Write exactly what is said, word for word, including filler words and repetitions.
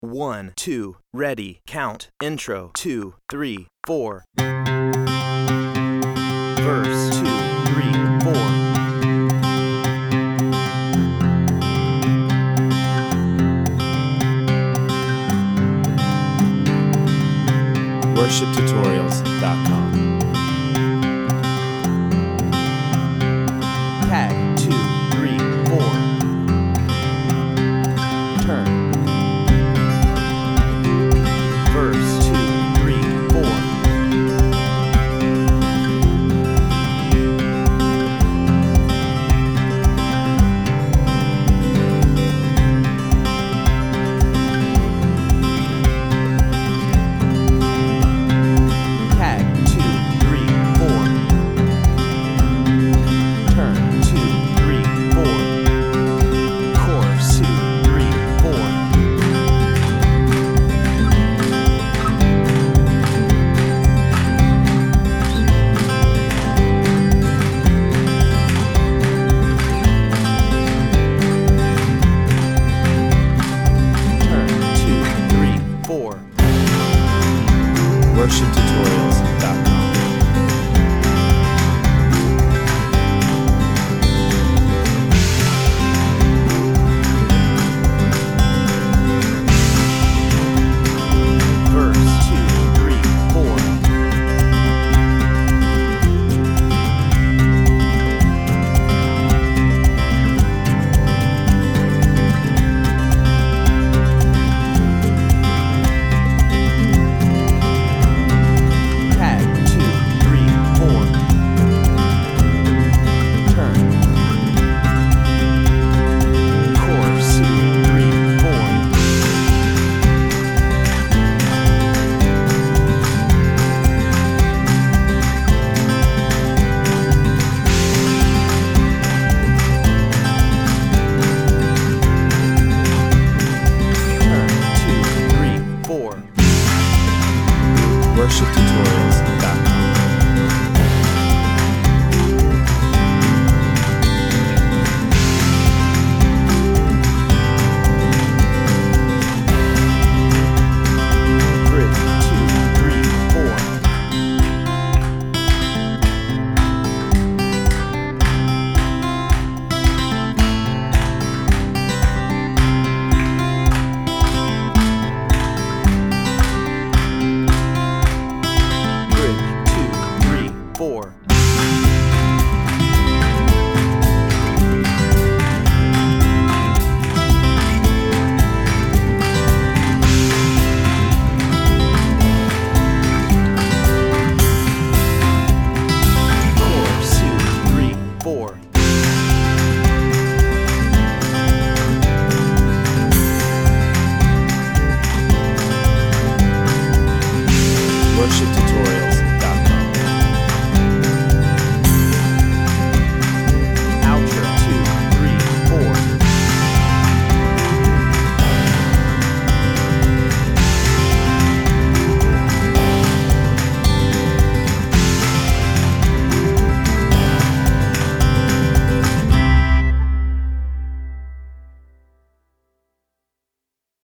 One, two, ready, count, intro, two, three, four. Verse, two, three, four. worship tutorials dot com. Tag, two, three, four. Turn. Verse, two, three, four. Tag, two, three, four. Turn, two, three, four. Chorus, two, three, four. Turn, two, three, four. worship tutorials